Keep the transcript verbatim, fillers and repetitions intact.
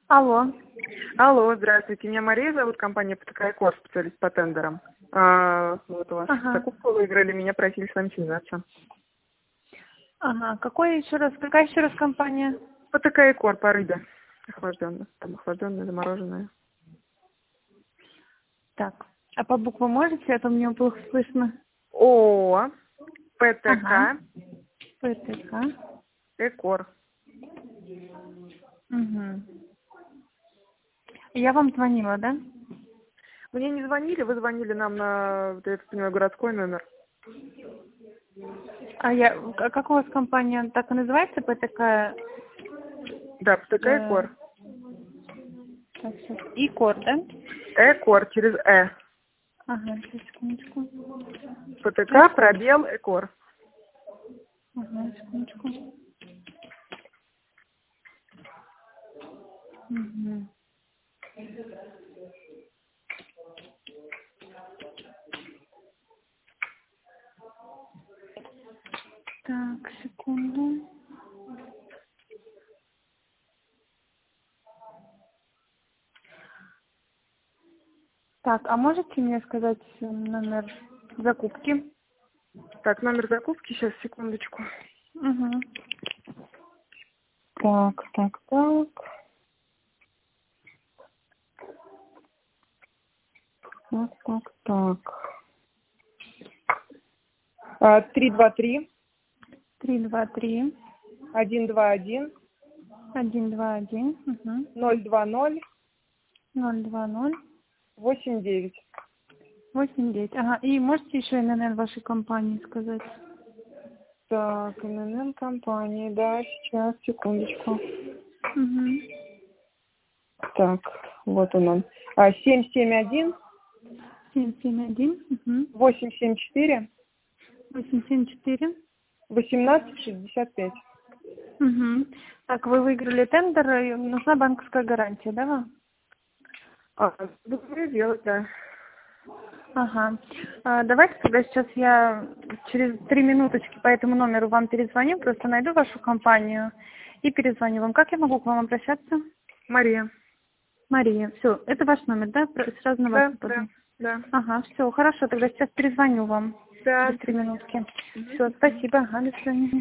Алло. Алло, здравствуйте. Меня Мария зовут, компания ПТК Экор, специалист по тендерам. А, вот у вас Ага. закупку выиграли, меня просили с вами связаться. Ага. Какой еще раз, какая еще раз компания? ПТК Экор по рыбе. Охлажденная. Там охлажденная, замороженная. Так. А по буквам можете? А то мне плохо слышно. О, Ага. ПТК ПТК. Экор. Угу. Я вам звонила, да? Мне не звонили, вы звонили нам на, вот я так понимаю, городской номер. А я, а как у вас компания так и называется? ПТК? Да, ПТК Э, Экор. так, сейчас. Икор, да? Экор через Э. Ага, сейчас, секундочку. ПТК Экор. пробел Экор. Ага, секундочку. Угу. Так, секунду. Так, а можете мне сказать э, номер закупки? Так, номер закупки, сейчас, секундочку. Угу. Так, так, так. Так, так, так. А, три два три Три два три один два один один два один угу. ноль два ноль ноль два ноль восемь девять. восемь девять. Ага. И можете еще эн эн эн вашей компании сказать? Так, эн эн эн компании, да, сейчас, секундочку. Угу. Так, вот он он. А, семь семь один семь семь один угу. восемь семь четыре восемь семь четыре. восемнадцать шестьдесят пять. Угу. Так, вы выиграли тендер, и нужна банковская гарантия, да, вам? А, буду делать, да. Ага. А, давайте тогда сейчас я через три минуточки по этому номеру вам перезвоню, просто найду вашу компанию и перезвоню вам. Как я могу к вам обращаться? Мария. Мария. Все, это ваш номер, да? Про- Сразу на вас Да, да, попаду. да. Ага, все, хорошо, тогда сейчас перезвоню вам Да, через три минутки. Мгм. Все, спасибо, ага, до свидания.